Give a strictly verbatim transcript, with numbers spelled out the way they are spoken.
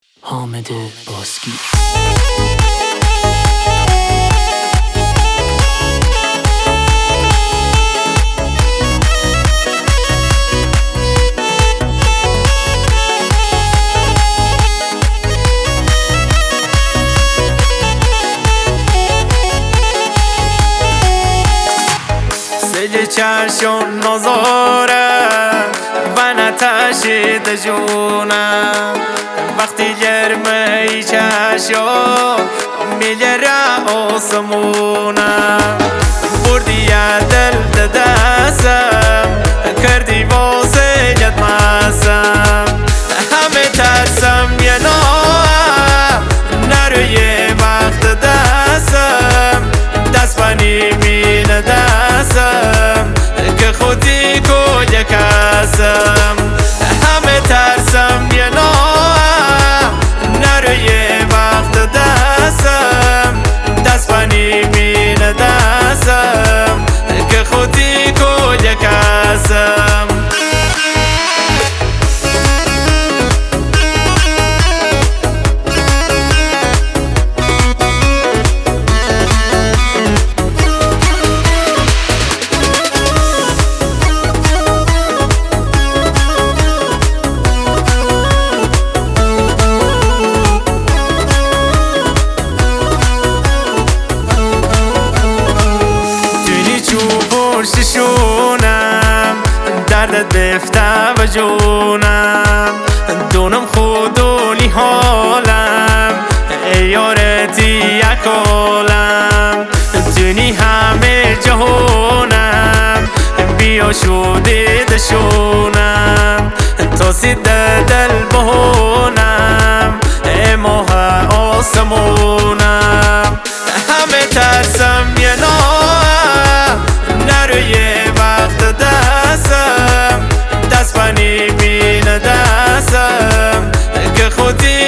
حامد باسکی. سجل چشم نزارم و نتشید جونم وقتی گرمی چشم میگره آسمونم بردی دل دستم کردی واسه جد مسم همه ترسم یه نام نروی وقت دستم دست بنی مین دستم که خودی کجا کسم همه ترسم یه نام نروی وقت دستم دست بنی مین دستم که خودی کجا کسم شونم دردت بفته و جونم دونم خودونی حالم ای یارتی یک عالم دونی همه جهونم بیا شده دشونم تا سیده دل بهونم ای ماه آسمونم همه ترسم یه نام نروی وقت دستم دست بنی مین دستم که خودی